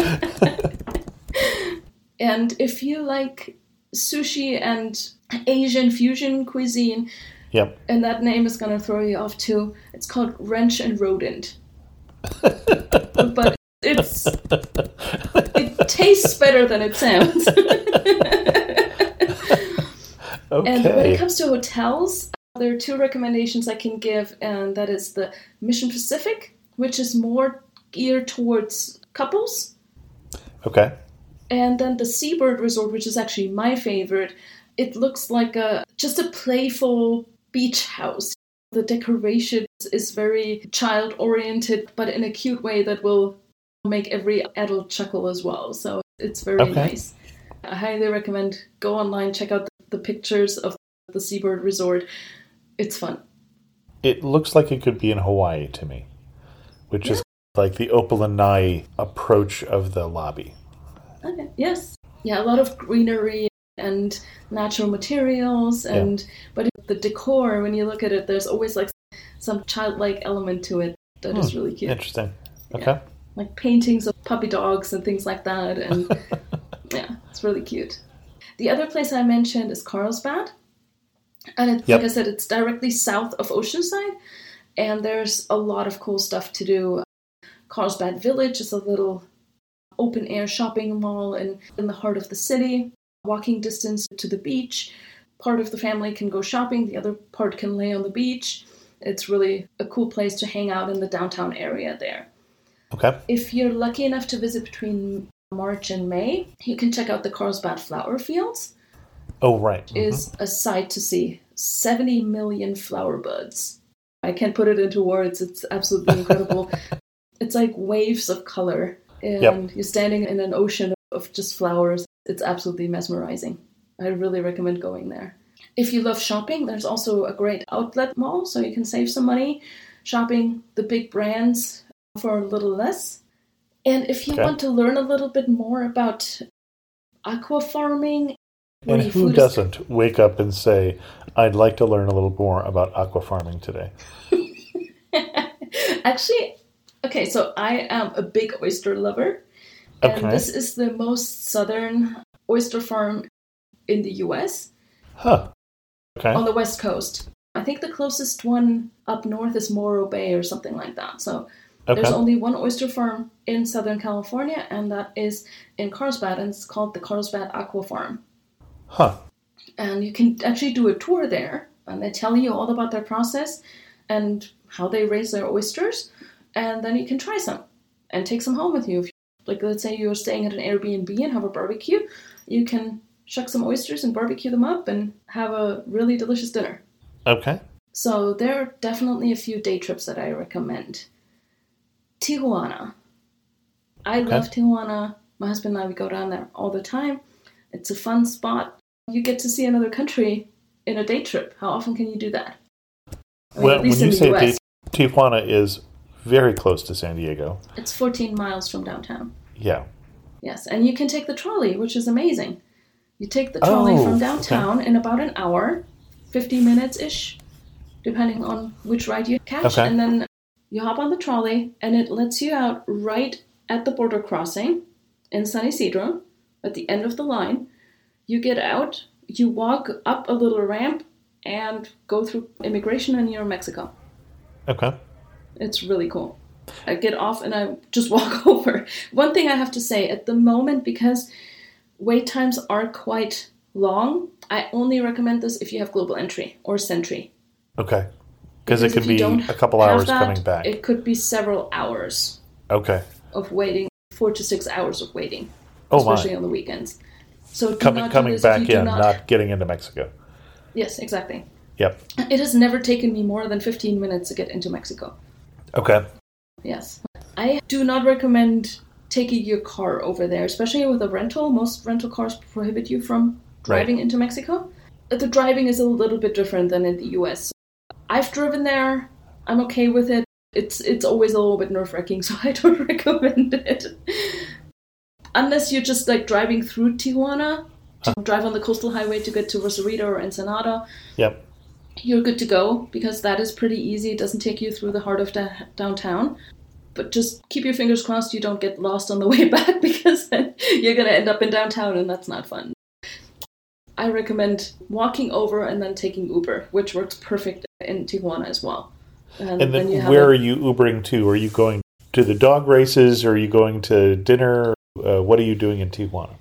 And if you like sushi and Asian fusion cuisine, yep. And that name is going to throw you off too, it's called Wrench and Rodent. But it tastes better than it sounds. Okay. And when it comes to hotels, there are two recommendations I can give, and that is the Mission Pacific, which is more geared towards couples. Okay. And then the Seabird Resort, which is actually my favorite. It looks like just a playful beach house. The decoration is very child-oriented, but in a cute way that will make every adult chuckle as well. So it's very nice. I highly recommend go online, check out the pictures of the Seabird Resort. It's fun. It looks like it could be in Hawaii to me, which is like the Opalanai approach of the lobby. Okay. Yes. Yeah, a lot of greenery and natural materials, but the decor, when you look at it, there's always like some childlike element to it that is really cute. Interesting. Okay. Yeah. Like paintings of puppy dogs and things like that, and yeah, it's really cute. The other place I mentioned is Carlsbad, and it's, like I said, it's directly south of Oceanside, and there's a lot of cool stuff to do. Carlsbad Village is a little open-air shopping mall in the heart of the city, walking distance to the beach. Part of the family can go shopping, the other part can lay on the beach. It's really a cool place to hang out in the downtown area there. Okay. If you're lucky enough to visit between March and May, you can check out the Carlsbad Flower Fields. Oh, right. Is a sight to see. 70 million flower buds. I can't put it into words. It's absolutely incredible. It's like waves of color. And you're standing in an ocean of just flowers. It's absolutely mesmerizing. I really recommend going there. If you love shopping, there's also a great outlet mall, so you can save some money shopping the big brands for a little less. And if you want to learn a little bit more about aqua farming... And who doesn't wake up and say, I'd like to learn a little more about aqua farming today? Actually, okay, so I am a big oyster lover. And this is the most southern oyster farm in the U.S. Huh. Okay. On the West Coast. I think the closest one up north is Morro Bay or something like that. So there's only one oyster farm in Southern California, and that is in Carlsbad, and it's called the Carlsbad Aqua Farm. Huh. And you can actually do a tour there, and they tell you all about their process and how they raise their oysters, and then you can try some and take some home with you. Like, let's say you're staying at an Airbnb and have a barbecue, you can shuck some oysters and barbecue them up and have a really delicious dinner. Okay. So there are definitely a few day trips that I recommend. Tijuana. I love Tijuana. My husband and I, we go down there all the time. It's a fun spot. You get to see another country in a day trip. How often can you do that? I mean, Well, at least when in you the say US. Tijuana is very close to San Diego. It's 14 miles from downtown. Yeah. Yes, and you can take the trolley, which is amazing. You take the trolley from downtown in about an hour, 50 minutes-ish, depending on which ride you catch. Okay. And then you hop on the trolley, and it lets you out right at the border crossing in San Isidro, at the end of the line. You get out, you walk up a little ramp, and go through immigration, and you're in Mexico. Okay. It's really cool. I get off and I just walk over. One thing I have to say, at the moment, because wait times are quite long, I only recommend this if you have global entry or Sentry. Okay. Because it if could you be don't a couple have hours that, coming back. It could be several hours Okay. of waiting, 4 to 6 hours of waiting, Oh, especially my. on the weekends. So do Coming not do this if back you do in, not... not getting into Mexico. Yes, exactly. Yep. It has never taken me more than 15 minutes to get into Mexico. Okay. Yes. I do not recommend taking your car over there, especially with a rental. Most rental cars prohibit you from driving into Mexico. The driving is a little bit different than in the US. I've driven there. I'm okay with it. It's always a little bit nerve-wracking, so I don't recommend it. Unless you're just like driving through Tijuana, to drive on the coastal highway to get to Rosarito or Ensenada. Yep. You're good to go, because that is pretty easy. It doesn't take you through the heart of downtown. But just keep your fingers crossed you don't get lost on the way back, because then you're going to end up in downtown, and that's not fun. I recommend walking over and then taking Uber, which works perfect in Tijuana as well. And then where are you Ubering to? Are you going to the dog races? Or are you going to dinner? What are you doing in Tijuana?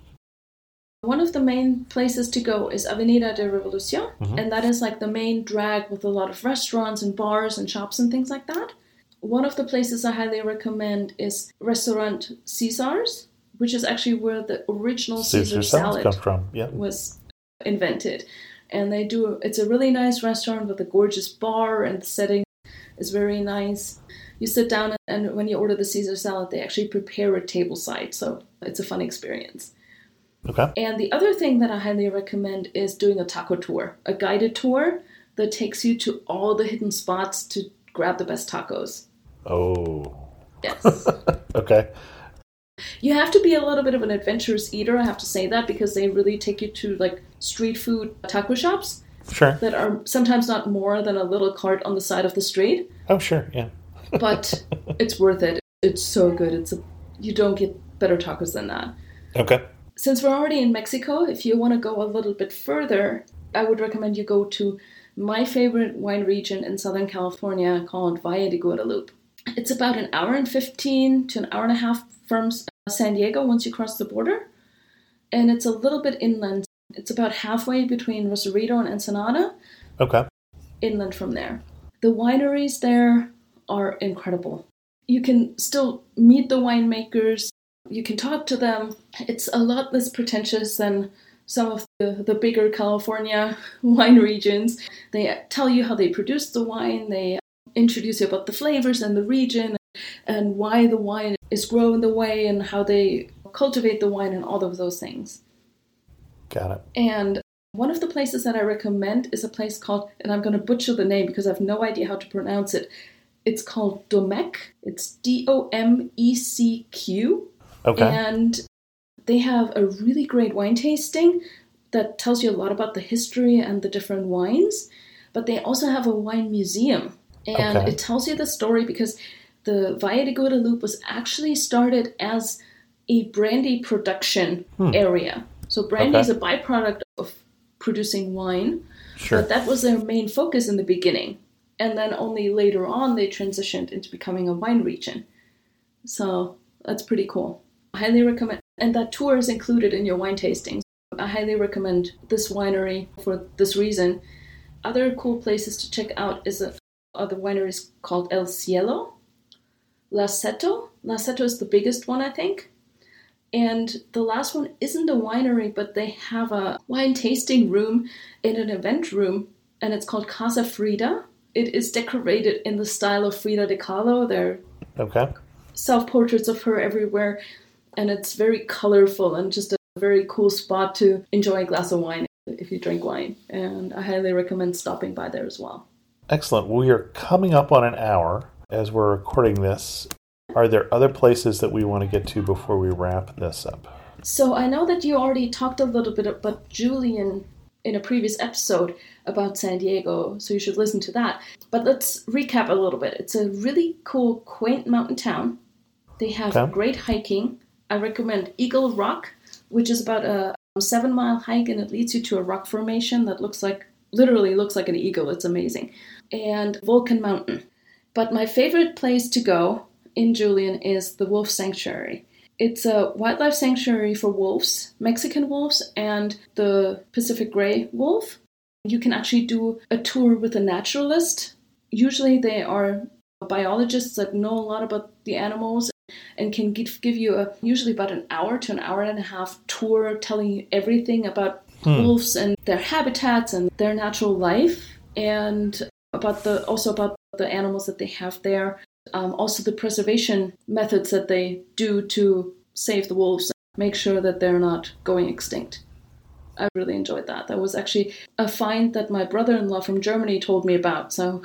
One of the main places to go is Avenida de Revolución, and that is like the main drag with a lot of restaurants and bars and shops and things like that. One of the places I highly recommend is Restaurant Caesar's, which is actually where the original Caesar salad comes from. Yep. was invented. And it's a really nice restaurant with a gorgeous bar, and the setting is very nice. You sit down, and when you order the Caesar salad, they actually prepare it tableside, so it's a fun experience. Okay. And the other thing that I highly recommend is doing a taco tour, a guided tour that takes you to all the hidden spots to grab the best tacos. Oh. Yes. Okay. You have to be a little bit of an adventurous eater, I have to say that, because they really take you to like street food taco shops. Sure. That are sometimes not more than a little cart on the side of the street. Oh, sure, yeah. But it's worth it. It's so good. You don't get better tacos than that. Okay. Since we're already in Mexico, if you want to go a little bit further, I would recommend you go to my favorite wine region in Southern California called Valle de Guadalupe. It's about an hour and 15 to an hour and a half from San Diego once you cross the border. And it's a little bit inland. It's about halfway between Rosarito and Ensenada. Okay. Inland from there. The wineries there are incredible. You can still meet the winemakers. You can talk to them. It's a lot less pretentious than some of the bigger California wine regions. They tell you how they produce the wine. They introduce you about the flavors and the region and why the wine is grown the way and how they cultivate the wine and all of those things. Got it. And one of the places that I recommend is a place called, and I'm going to butcher the name because I have no idea how to pronounce it. It's called Domecq. It's Domecq. Okay. And they have a really great wine tasting that tells you a lot about the history and the different wines. But they also have a wine museum. And it tells you the story because the Valle de Guadalupe was actually started as a brandy production area. So brandy is a byproduct of producing wine. Sure. But that was their main focus in the beginning. And then only later on they transitioned into becoming a wine region. So that's pretty cool. I highly recommend. And that tour is included in your wine tastings. I highly recommend this winery for this reason. Other cool places to check out are the wineries called El Cielo, Laceto. Laceto is the biggest one, I think. And the last one isn't a winery, but they have a wine tasting room in an event room, and it's called Casa Frida. It is decorated in the style of Frida Kahlo. There are self-portraits of her everywhere, and it's very colorful and just a very cool spot to enjoy a glass of wine if you drink wine. And I highly recommend stopping by there as well. Excellent. We are coming up on an hour as we're recording this. Are there other places that we want to get to before we wrap this up? So I know that you already talked a little bit about Julian in a previous episode about San Diego, so you should listen to that. But let's recap a little bit. It's a really cool, quaint mountain town. They have great hiking. I recommend Eagle Rock, which is about a 7-mile hike, and it leads you to a rock formation that literally looks like an eagle. It's amazing. And Vulcan Mountain. But my favorite place to go in Julian is the Wolf Sanctuary. It's a wildlife sanctuary for wolves, Mexican wolves, and the Pacific gray wolf. You can actually do a tour with a naturalist. Usually they are biologists that know a lot about the animals and can give you usually about an hour to an hour and a half tour telling you everything about wolves and their habitats and their natural life, and also about the animals that they have there. Also the preservation methods that they do to save the wolves and make sure that they're not going extinct. I really enjoyed that. That was actually a find that my brother-in-law from Germany told me about. So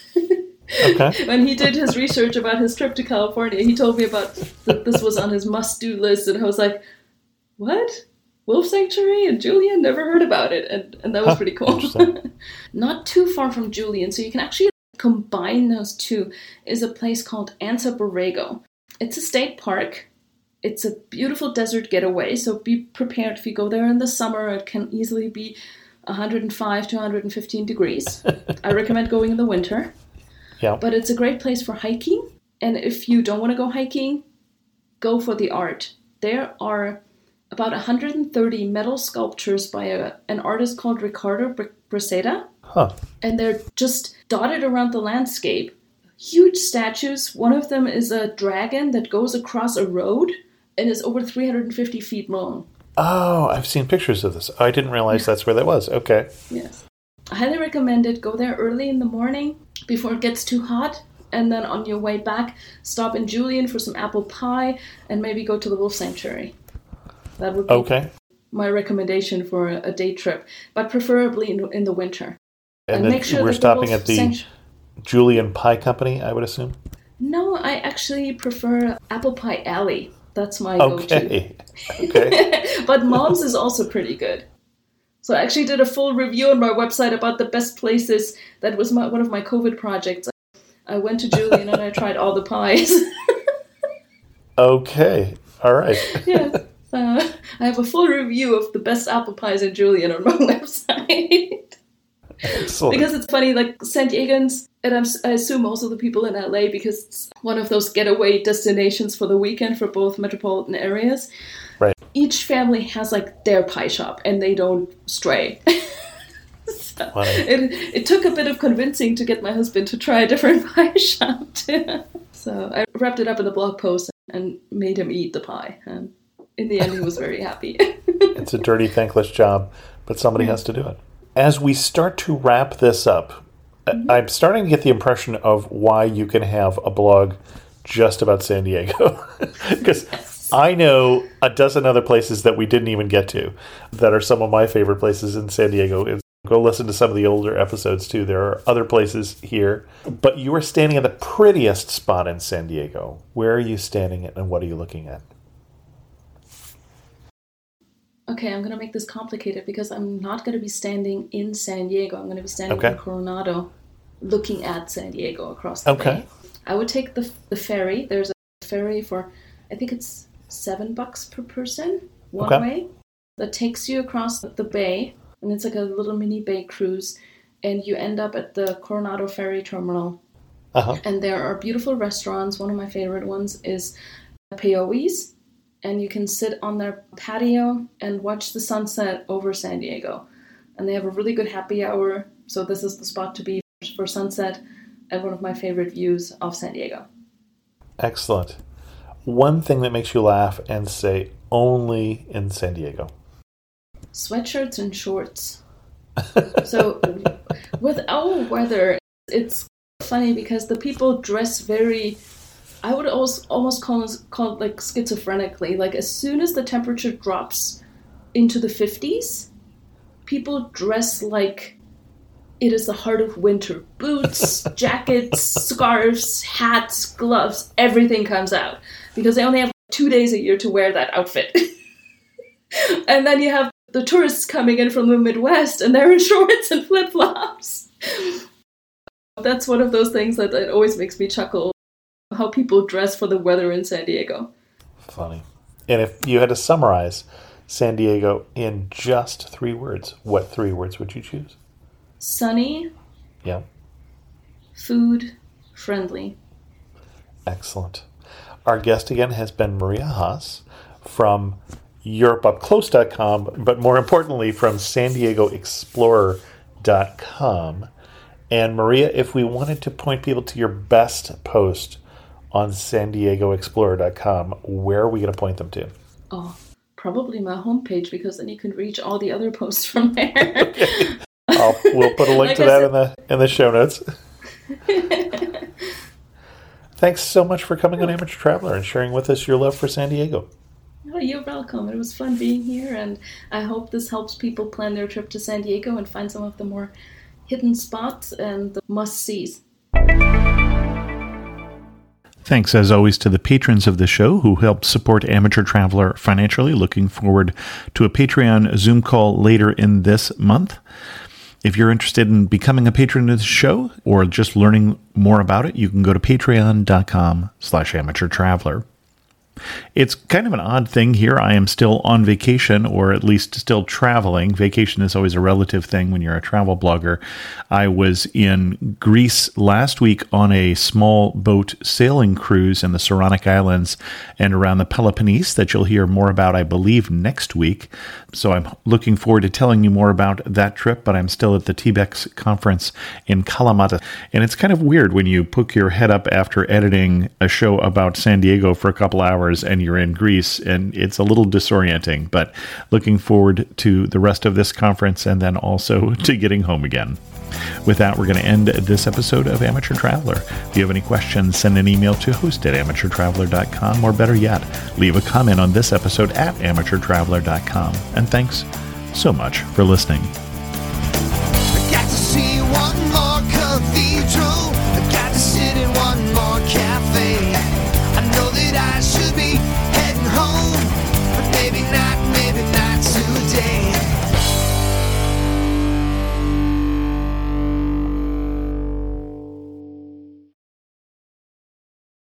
when he did his research about his trip to California, he told me about that this was on his must-do list, and I was like, what? Wolf Sanctuary in Julian? Never heard about it. And that was pretty cool. Not too far from Julian, so you can actually combine those two, is a place called Anza Borrego. It's a state park. It's a beautiful desert getaway, so be prepared if you go there in the summer. It can easily be 105 to 115 degrees. I recommend going in the winter. Yeah. But it's a great place for hiking. And if you don't want to go hiking, go for the art. There are about 130 metal sculptures by an artist called Ricardo Braceda. And they're just dotted around the landscape. Huge statues. One of them is a dragon that goes across a road and is over 350 feet long. Oh, I've seen pictures of this. I didn't realize that's where that was. Okay. Yes. I highly recommend it. Go there early in the morning before it gets too hot. And then on your way back, stop in Julian for some apple pie and maybe go to the Wolf Sanctuary. That would be my recommendation for a day trip, but preferably in the winter. And make sure we're stopping at the Julian Pie Company, I would assume? No, I actually prefer Apple Pie Alley. That's my go-to. Okay. But Mom's is also pretty good. So I actually did a full review on my website about the best places. That was one of my COVID projects. I went to Julian and I tried all the pies. Okay. All right. Yes. I have a full review of the best apple pies in Julian on my website. Excellent. Because it's funny, like San Diegans, and I assume also the people in LA, because it's one of those getaway destinations for the weekend for both metropolitan areas. Right. Each family has like their pie shop, and they don't stray. So it took a bit of convincing to get my husband to try a different pie shop too. So I wrapped it up in a blog post and made him eat the pie. And in the end, he was very happy. It's a dirty, thankless job, but somebody has to do it. As we start to wrap this up, I'm starting to get the impression of why you can have a blog just about San Diego. Because I know a dozen other places that we didn't even get to that are some of my favorite places in San Diego. Go listen to some of the older episodes, too. There are other places here. But you are standing at the prettiest spot in San Diego. Where are you standing and what are you looking at? Okay, I'm going to make this complicated because I'm not going to be standing in San Diego. I'm going to be standing in Coronado looking at San Diego across the bay. I would take the ferry. There's a ferry for, I think it's $7 per person, one way, that takes you across the bay. And it's like a little mini bay cruise. And you end up at the Coronado Ferry Terminal. And there are beautiful restaurants. One of my favorite ones is Peoi's. and you can sit on their patio and watch the sunset over San Diego. And they have a really good happy hour, so this is the spot to be for sunset and one of my favorite views of San Diego. Excellent. One thing that makes you laugh and say only in San Diego. Sweatshirts and shorts. So with our weather, it's funny because the people dress very, I would almost call it like schizophrenically. Like as soon as the temperature drops into the 50s, people dress like it is the heart of winter. Boots, jackets, scarves, hats, gloves, everything comes out. Because they only have 2 days a year to wear that outfit. And then you have the tourists coming in from the Midwest and they're in shorts and flip-flops. That's one of those things that always makes me chuckle. How people dress for the weather in San Diego. Funny. And if you had to summarize San Diego in just 3 words, what 3 words would you choose? Sunny. Yeah. Food. Friendly. Excellent. Our guest again has been Maria Haas from EuropeUpClose.com, but more importantly from SanDiegoExplorer.com. And Maria, if we wanted to point people to your best post on SanDiegoExplorer.com, where are we going to point them to? Oh, probably my homepage, because then you can reach all the other posts from there. Okay. We'll put a link to that in the show notes. Thanks so much for coming on Amateur Traveler and sharing with us your love for San Diego. Well, you're welcome. It was fun being here, and I hope this helps people plan their trip to San Diego and find some of the more hidden spots and the must-sees. Thanks, as always, to the patrons of the show who helped support Amateur Traveler financially. Looking forward to a Patreon Zoom call later in this month. If you're interested in becoming a patron of the show or just learning more about it, you can go to patreon.com/amateurtraveler. It's kind of an odd thing here. I am still on vacation, or at least still traveling. Vacation is always a relative thing when you're a travel blogger. I was in Greece last week on a small boat sailing cruise in the Saronic Islands and around the Peloponnese that you'll hear more about, I believe, next week. So I'm looking forward to telling you more about that trip, but I'm still at the TBEX conference in Kalamata. And it's kind of weird when you poke your head up after editing a show about San Diego for a couple hours and you're in Greece, and it's a little disorienting, but looking forward to the rest of this conference and then also to getting home again. With that, we're going to end this episode of Amateur Traveler. If you have any questions, send an email to host@amateurtraveler.com, or better yet, leave a comment on this episode at amateurtraveler.com. And thanks so much for listening. I got to see one more cathedral. I got to sit in one more cafe. I know that I should be